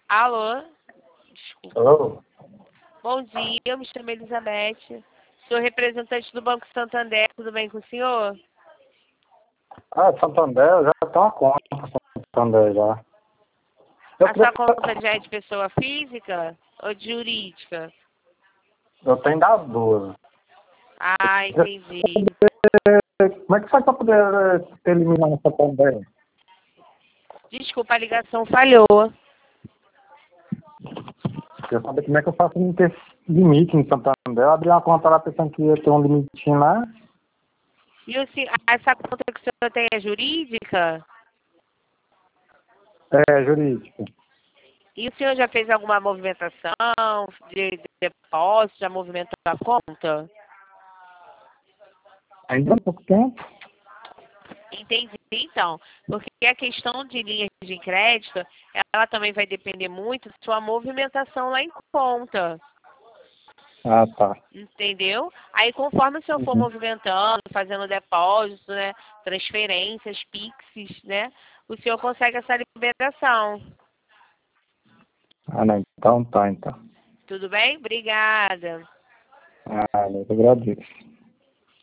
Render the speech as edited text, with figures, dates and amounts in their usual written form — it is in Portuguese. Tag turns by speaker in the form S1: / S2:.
S1: Alô? Desculpa.
S2: Alô?
S1: Bom dia, eu me chamo Elizabeth. Sou representante do Banco Santander. Tudo bem com o senhor?
S2: Ah, Santander, eu já tenho uma conta Santander já.
S1: A sua conta já é de pessoa física ou de jurídica?
S2: Eu tenho das duas.
S1: Ah, entendi.
S2: Como é que faz para poder eliminar no Santander?
S1: Desculpa, a ligação falhou.
S2: Eu saber como é que eu faço não ter limite no Santander. Eu abri uma conta lá pensando que ia ter um limitinho lá.
S1: E essa conta que o senhor tem é jurídica?
S2: É, jurídico.
S1: E o senhor já fez alguma movimentação de depósito, já movimentou a conta?
S2: Ainda há pouco tempo.
S1: Entendi, então. Porque a questão de linhas de crédito, ela também vai depender muito da sua movimentação lá em conta.
S2: Ah, tá.
S1: Entendeu? Aí, conforme o senhor for
S2: Uhum.
S1: movimentando, fazendo depósito, né, transferências, Pix, né, o senhor consegue essa liberação.
S2: Ah, não. Então tá, então.
S1: Tudo bem? Obrigada.
S2: Ah, eu agradeço.